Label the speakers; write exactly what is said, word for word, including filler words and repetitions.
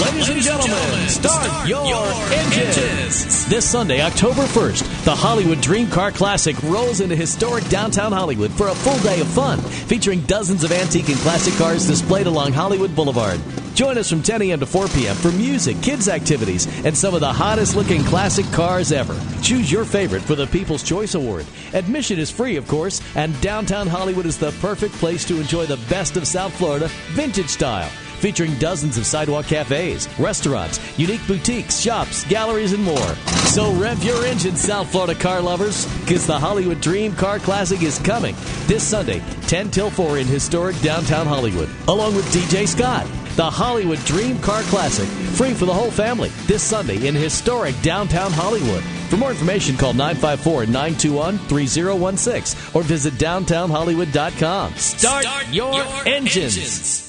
Speaker 1: Ladies and gentlemen, start your engines. This Sunday, October first, the Hollywood Dream Car Classic rolls into historic downtown Hollywood for a full day of fun, featuring dozens of antique and classic cars displayed along Hollywood Boulevard. Join us from ten a.m. to four p.m. for music, kids' activities, and some of the hottest-looking classic cars ever. Choose your favorite for the People's Choice Award. Admission is free, of course, and downtown Hollywood is the perfect place to enjoy the best of South Florida vintage style, featuring dozens of sidewalk cafes, restaurants, unique boutiques, shops, galleries, and more. So rev your engine, South Florida car lovers, because the Hollywood Dream Car Classic is coming this Sunday, ten till four in historic downtown Hollywood, along with D J Scott. The Hollywood Dream Car Classic, free for the whole family, this Sunday in historic downtown Hollywood. For more information, call nine five four, nine two one, three zero one six or visit downtown hollywood dot com. Start, Start your, your engines. engines.